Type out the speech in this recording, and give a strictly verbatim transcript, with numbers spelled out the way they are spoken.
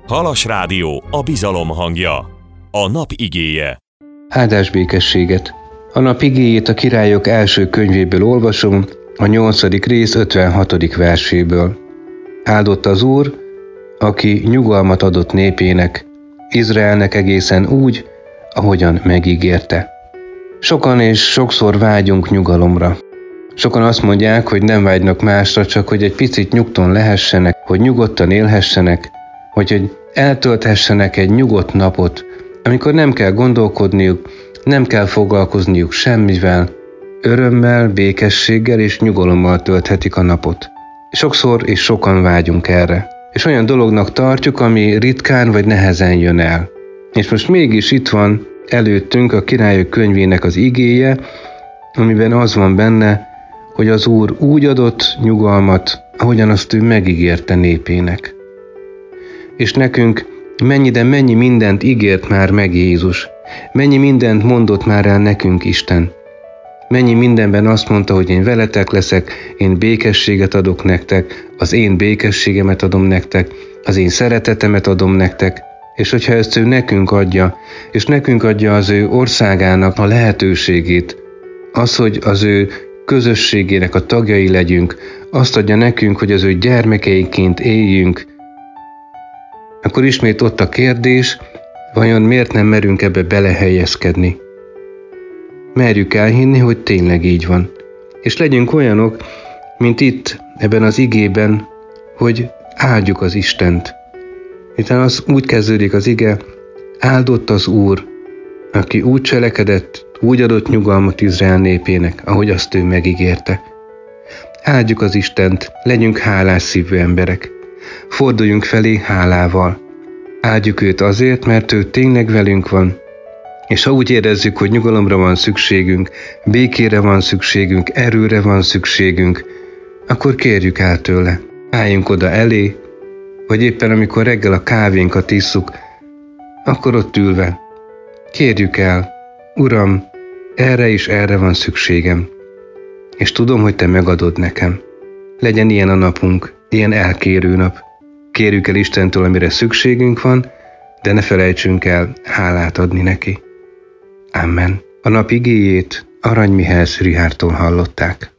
Halas Rádió, a bizalom hangja. A nap igéje. Áldás békességet! A nap igéjét a Királyok első könyvéből olvasom, a nyolcadik rész ötvenhatodik verséből. Áldott az Úr, aki nyugalmat adott népének, Izraelnek egészen úgy, ahogyan megígérte. Sokan és sokszor vágyunk nyugalomra. Sokan azt mondják, hogy nem vágynak másra, csak hogy egy picit nyugton lehessenek, hogy nyugodtan élhessenek, hogy, hogy eltölthessenek egy nyugodt napot, amikor nem kell gondolkodniuk, nem kell foglalkozniuk semmivel, örömmel, békességgel és nyugalommal tölthetik a napot. Sokszor és sokan vágyunk erre, és olyan dolognak tartjuk, ami ritkán vagy nehezen jön el. És most mégis itt van előttünk a Királyok könyvének az igéje, amiben az van benne, hogy az Úr úgy adott nyugalmat, ahogyan azt ő megígérte népének. És nekünk mennyi, de mennyi mindent ígért már meg Jézus, mennyi mindent mondott már el nekünk Isten. Mennyi mindenben azt mondta, hogy én veletek leszek, én békességet adok nektek, az én békességemet adom nektek, az én szeretetemet adom nektek, és hogyha ezt ő nekünk adja, és nekünk adja az ő országának a lehetőségét, az, hogy az ő közösségének a tagjai legyünk, azt adja nekünk, hogy az ő gyermekeiként éljünk, akkor ismét ott a kérdés, vajon miért nem merünk ebbe belehelyezkedni? Merjük elhinni, hogy tényleg így van. És legyünk olyanok, mint itt, ebben az igében, hogy áldjuk az Istent. Miután az úgy kezdődik az ige, áldott az Úr, aki úgy cselekedett, úgy adott nyugalmat Izrael népének, ahogy azt ő megígérte. Áldjuk az Istent, legyünk hálás szívű emberek. Forduljunk felé hálával. Áldjuk őt azért, mert ő tényleg velünk van, és ha úgy érezzük, hogy nyugalomra van szükségünk, békére van szükségünk, erőre van szükségünk, akkor kérjük el tőle. Álljunk oda elé, vagy éppen amikor reggel a kávénkat isszuk, akkor ott ülve. Kérjük el, Uram, erre is erre van szükségem, és tudom, hogy Te megadod nekem. Legyen ilyen a napunk, ilyen elkérő nap. Kérjük el Istentől, amire szükségünk van, de ne felejtsünk el hálát adni neki. Amen. A nap igéjét Arany Mihály Richardtól hallották.